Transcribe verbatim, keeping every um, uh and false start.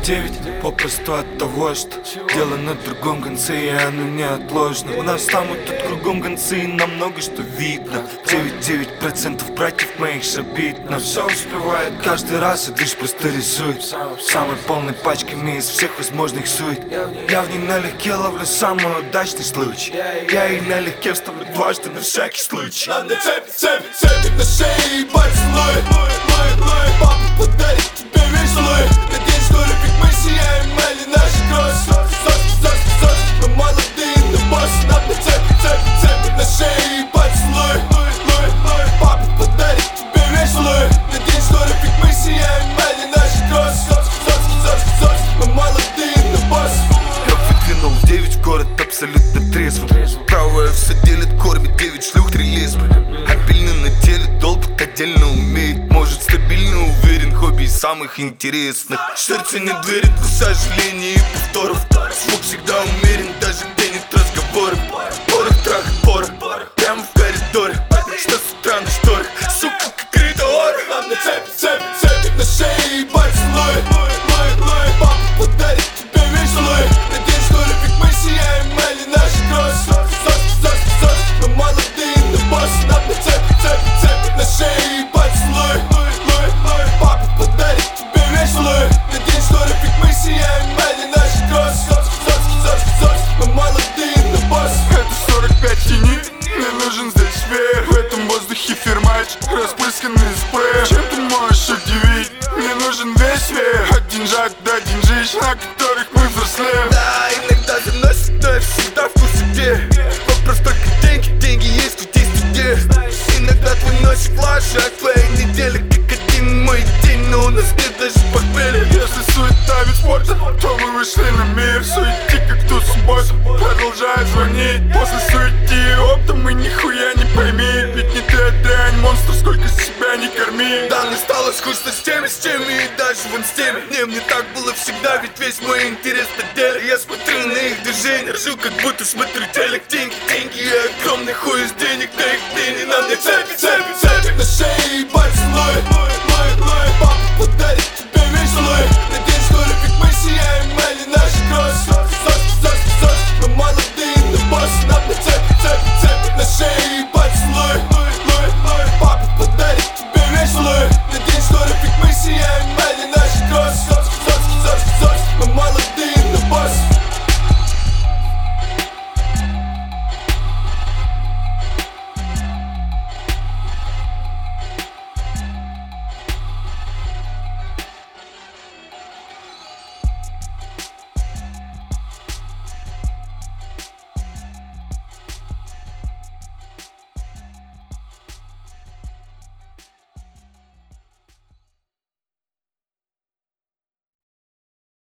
девять попросту от того, что дело на другом конце, и оно неотложно. У нас там и тут кругом концы, и нам много что видно. девять девять процентов братьев моих шабит, но все успевает каждый раз, и лишь просто рисует самой полной пачками из всех возможных сует. Я в ней налегке ловлю самый удачный случай. Я и налегке вставлю дважды на всякий случай. Нам на цепи, цепи, цепи на шее и поцелуй. Папа подарит тебе веселый на день, что любит мы сияем, или наши кроссы. Соски, соски, соски, мы молодые, но боссы. Нам на цепи, цепи, цепи на шее и поцелуй. Папа подарит тебе веселый на день, что любит мы сияем, или наши кроссы. Соски, соски, соски, соски, мы молодые, но боссы. Я выдвинул девять в город абсолютно трезвым. Правая все делит, кормит девять шлюх, три лесбы. Обильно на теле, долбик отдельно умеет. Может стабильно уверен, хобби из самых интересных. Сердце не верит, но сожалений и повторов. Звук всегда умерен, даже где нет разговоров. Порох, трах, порох, прямо в коридоре. Что с утра на шторах, сука, как ритор. Нам на цепи, цепи, цепи на шее и поцелуй. Папа подарит тебе веселый на день, что любит мы сияем, или наши кроссы. Соски, соски, соски, мы молодые, но боссы. Нам на цепи, цепи, цепи на шее и поцелуй. Папа подарит тебе веселый на день, что любит мы сияем, или наши кроссы. Соски, соски, соски, соски, мы молодые, но боссы. Это сорок пять хини, мне нужен здесь веер. В этом воздухе фермач, распрысканный спрей. Чем ты можешь удивить? Мне нужен весь веер. От деньжат до деньжищ, на которых мы взрослеем. Да, иногда заносит, но я всегда в курсе где. Вопрос только деньги, деньги есть, тут есть где. Иногда твой носик лучше, а твоя неделя как один мой день. Но у нас нет даже похмелья. Если суета вид спорта, то мы вышли на мир. Суети как ту субботу, продолжает звонить. После суети и опта мы нихуя не пойми. Ведь не ты, а дрянь, монстр, сколько себя не корми. Да, мне стало скучно с теми, с теми и даже вон с теми. Не, мне так было всегда, ведь весь мой интерес на деле. Я смотрю на их движения, ржу, как будто смотрю телек. Деньги, деньги, и огромный хуй из денег, да их деньги. Нам не цепи, цепи, цепи.